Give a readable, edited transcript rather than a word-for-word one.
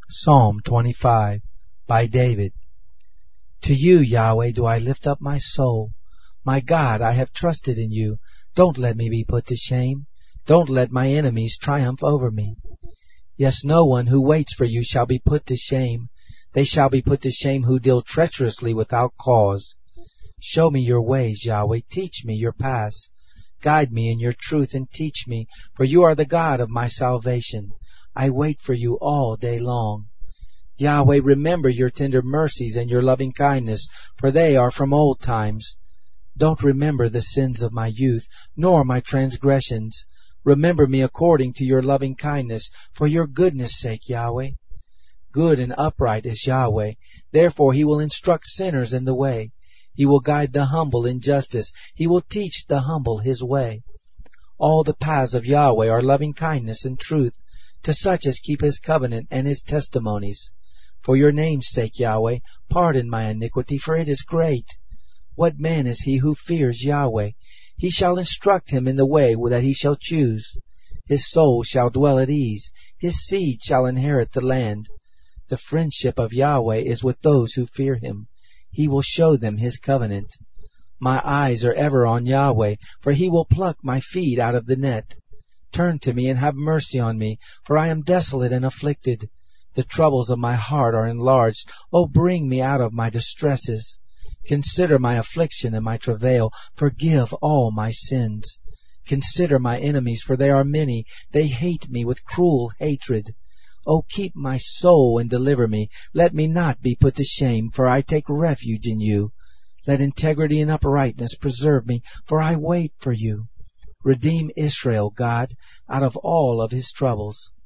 Psalm 25 by David. To you, Yahweh, do I lift up my soul. My God, I have trusted in you. Don't let me be put to shame. Don't let my enemies triumph over me. Yes, no one who waits for you shall be put to shame. They shall be put to shame who deal treacherously without cause. Show me your ways, Yahweh. Teach me your paths. Guide me in your truth and teach me, for you are the God of my salvation. I wait for you all day long. Yahweh, remember your tender mercies and your loving kindness, for they are from old times. Don't remember the sins of my youth, nor my transgressions. Remember me according to your loving kindness, for your goodness' sake, Yahweh. Good and upright is Yahweh, therefore he will instruct sinners in the way. He will guide the humble in justice. He will teach the humble his way. All the paths of Yahweh are loving kindness and truth, to such as keep his covenant and his testimonies. For your name's sake, Yahweh, pardon my iniquity, for it is great. What man is he who fears Yahweh? He shall instruct him in the way that he shall choose. His soul shall dwell at ease. His seed shall inherit the land. The friendship of Yahweh is with those who fear him. He will show them his covenant. My eyes are ever on Yahweh, for he will pluck my feet out of the net. Turn to me and have mercy on me, for I am desolate and afflicted. The troubles of my heart are enlarged. Oh, bring me out of my distresses. Consider my affliction and my travail. Forgive all my sins. Consider my enemies, for they are many. They hate me with cruel hatred. Oh, keep my soul and deliver me. Let me not be put to shame, for I take refuge in you. Let integrity and uprightness preserve me, for I wait for you. Redeem Israel, God, out of all of his troubles.